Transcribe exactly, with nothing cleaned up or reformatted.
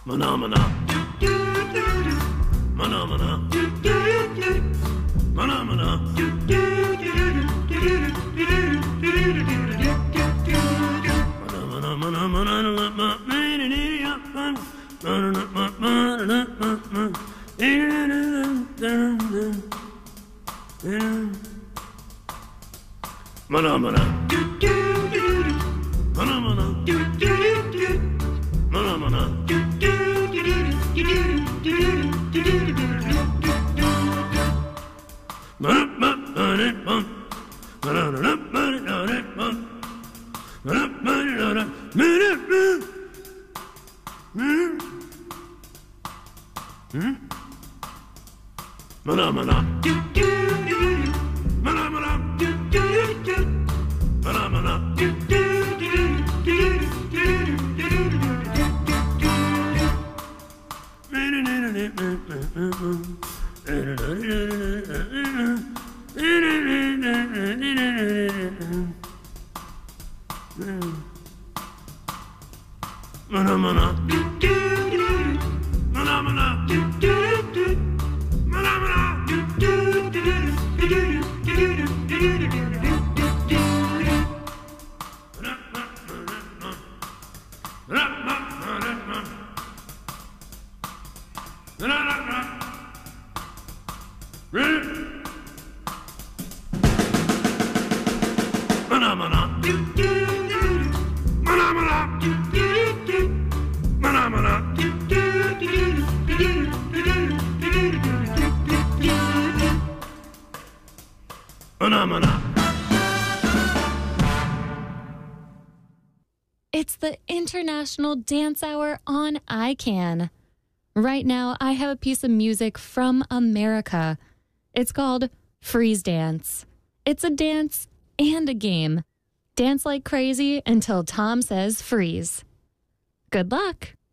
Mana-mana. Mana-mana. Mana-mana. Mana-mana. Mana-mana. Mana-mana. Mana-mana. It's the International Dance Hour on I CAN. Right now, I have a piece of music from America. It's called Freeze Dance. It's a dance and a game. Dance like crazy until Tom says freeze. Good luck.